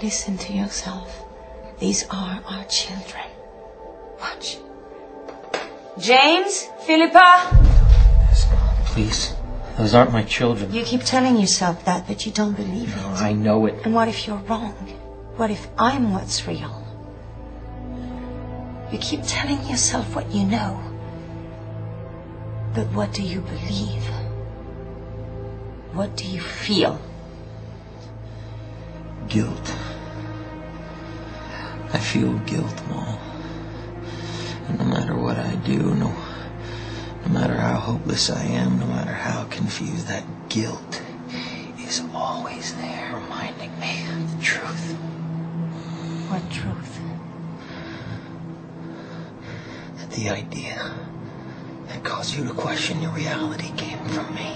Listen to yourself. These are our children. Watch. James? Philippa? Yes, Mom, please. Those aren't my children. You keep telling yourself that, but you don't believe it. I know it. And what if you're wrong? What if I'm what's real? You keep telling yourself what you know. But what do you believe? What do you feel? Guilt. I feel guilt, Mom. And no matter what I do, no matter how hopeless I am, no matter how confused, that guilt is always there, reminding me of the truth. What truth? That the idea that caused you to question your reality came from me.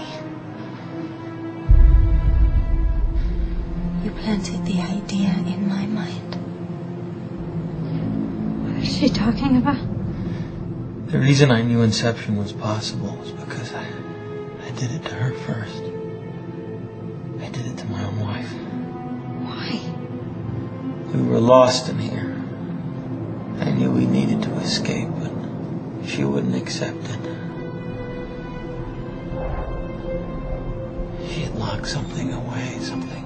You planted the idea in my mind. What is she talking about? The reason I knew Inception was possible was because I did it to her first. I did it to my own wife. Why? We were lost in here. I knew we needed to escape, but she wouldn't accept it. She had locked something away, something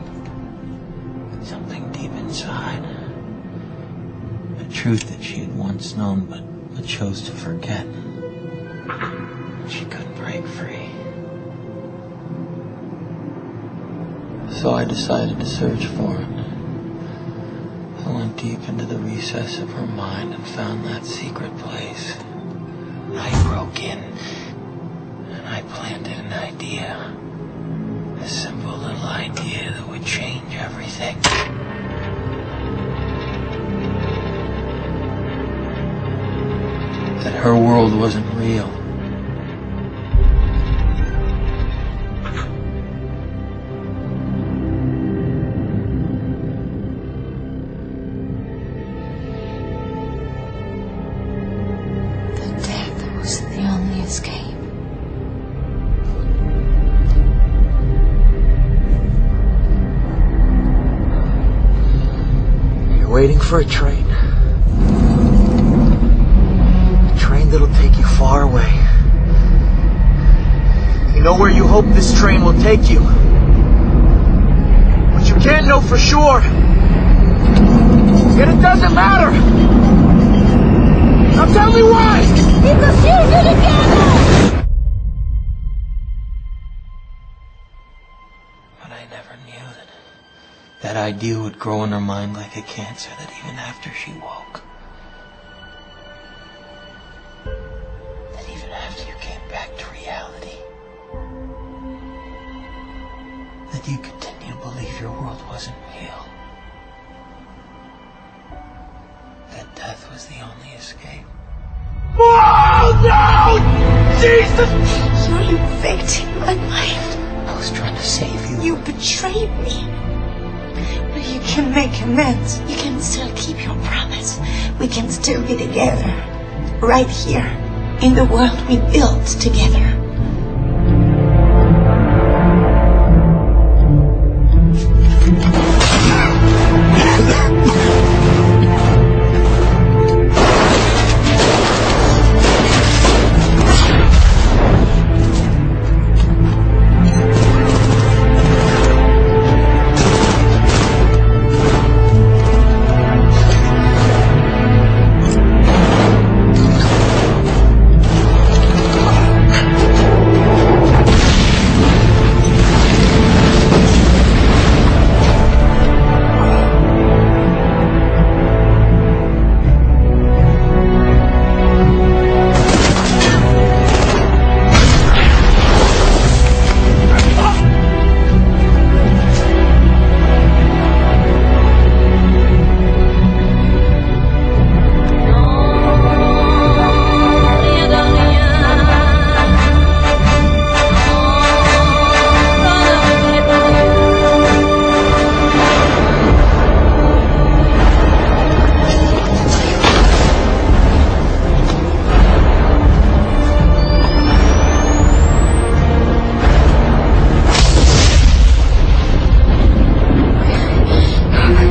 deep inside. A truth that she had once known, but chose to forget. She couldn't break free. So I decided to search for it. I went deep into the recess of her mind and found that secret place. I broke in and I planted an idea. A simple little idea that would change everything. That her world wasn't real. That death was the only escape. You're waiting for a train. That'll take you far away. You know where you hope this train will take you. But you can't know for sure. Yet it doesn't matter. Now tell me why! Because you're together! But I never knew that idea would grow in her mind like a cancer, that even after she woke, after you came back to reality, that you continue to believe your world wasn't real. That death was the only escape. Oh no! Jesus! You're infecting my mind. I was trying to save you. You betrayed me. But you can make amends. You can still keep your promise. We can still be together. Right here. In the world we built together.